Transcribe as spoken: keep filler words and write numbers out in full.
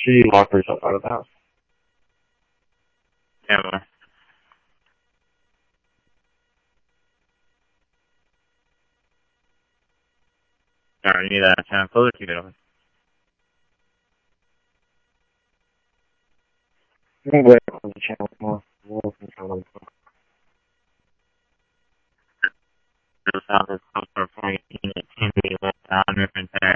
She locked herself out of the house. Yeah, well. Sorry, you need that channel close or keep it open? I'm going to close the channel more. More control. The sound is close for fourteen. It can be left on different there.